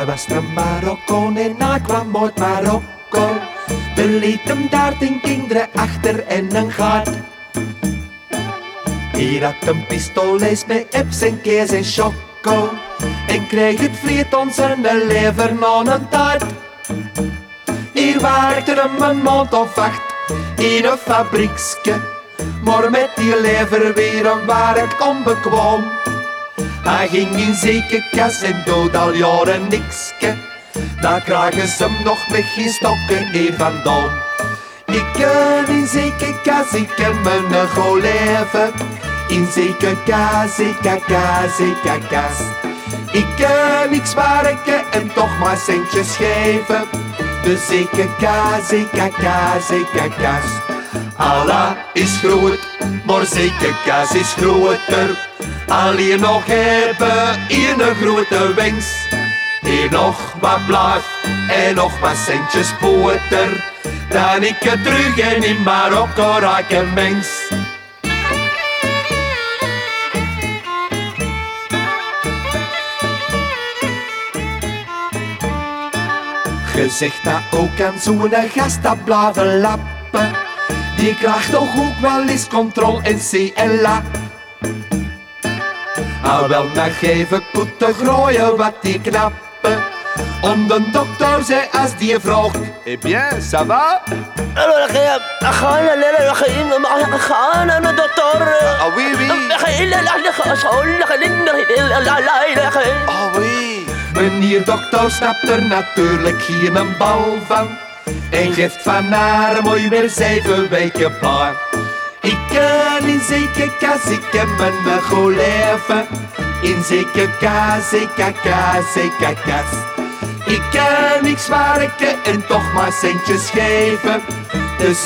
Hij was een Marokkaan en hij kwam uit Marokko. Er liet hem daar 10 kinderen achter en een gat. Hier had een pistoles met apps en kees en choco. En kreeg het vliet ons een lever aan een taart. Hier werkte hem een maand of 8 in een fabriekske. Maar met die lever weer een werk onbekwaam. Hij ging in ziekenkas en dood al jaren nikske. Daar krijgen ze hem nog met geen stokken hier vandaan. Ik ken in ziekenkas, ik ken mijn goed leven. In ziekenkas, ziekenkas. Ik kan niks werken en toch maar centjes geven. Dus ziekenkas. Allah is groot, maar ziekenkas is groter. Alleen nog hebben hier een grote wens. Hier nog wat blijf en nog wat centjes boter. Dan ik het terug en in Marokko raak een mens. Je zegt dat ook aan zo'n gast dat blijven lappen. Die krijgt toch ook wel eens controle en CLA. Al wel maar geven koeten grooien wat die knappen. Om de dokter zei als die vraagt: Eh bien, ça va? Ga naar de dokter. Ah oui, oui. Ah oui. Meneer dokter snapt er natuurlijk geen bal van. En geeft van haar mooi weer 7 weken paar. Ik ken in ziekenkas, ik ken mijn goed leven. In ziekenkas. Ik kan niks werken en toch maar centjes geven. Dus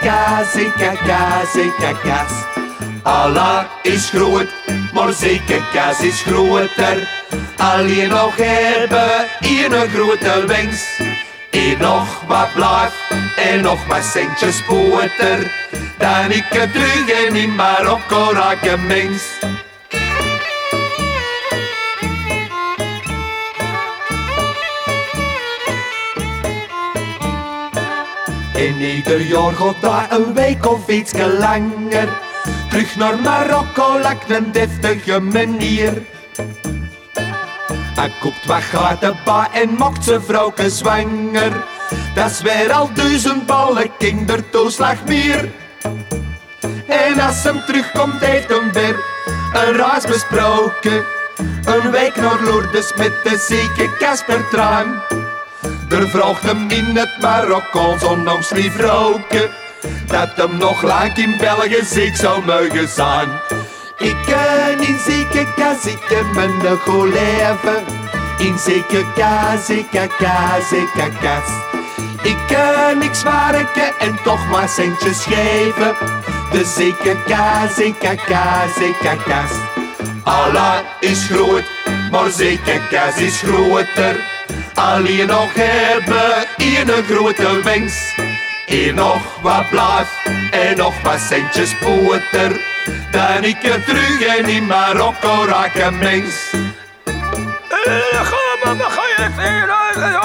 ziekenkas. Allah is groot, maar ziekenkas is groter. Alleen nog hebben hier een grote wens. Hier nog wat blijf en nog wat centjes boter. Dan ik het terug en in Marokko raak een mens. En ieder jaar gaat daar een week of iets langer. Terug naar Marokko lijkt een deftige manier. Hij koopt wat gaten bij en maakt zijn vrouwke zwanger. Dat is weer al 1000 ballen kindertoeslag meer. En als hem terugkomt heeft hem weer een reis besproken. Een week naar Lourdes met de zieke Casper Traan. Er vraagt hem in het Marokkaans ondanks lief roken. Dat hem nog lang in België ziek zou mogen zijn. Ik ken in ziekenkas, ik ken mijn goed leven. In ziekenkas. Ik kan niks werken en toch maar centjes geven. Dus ziekenkas. Allah is groot, maar ziekenkas is groter. Alleen nog hebben hier een grote wens. Hier nog wat blijf en nog wat centjes boter. Dan ik het terug en in Marokko raak een mens. Ga je verder.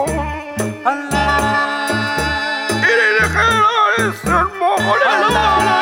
Allah.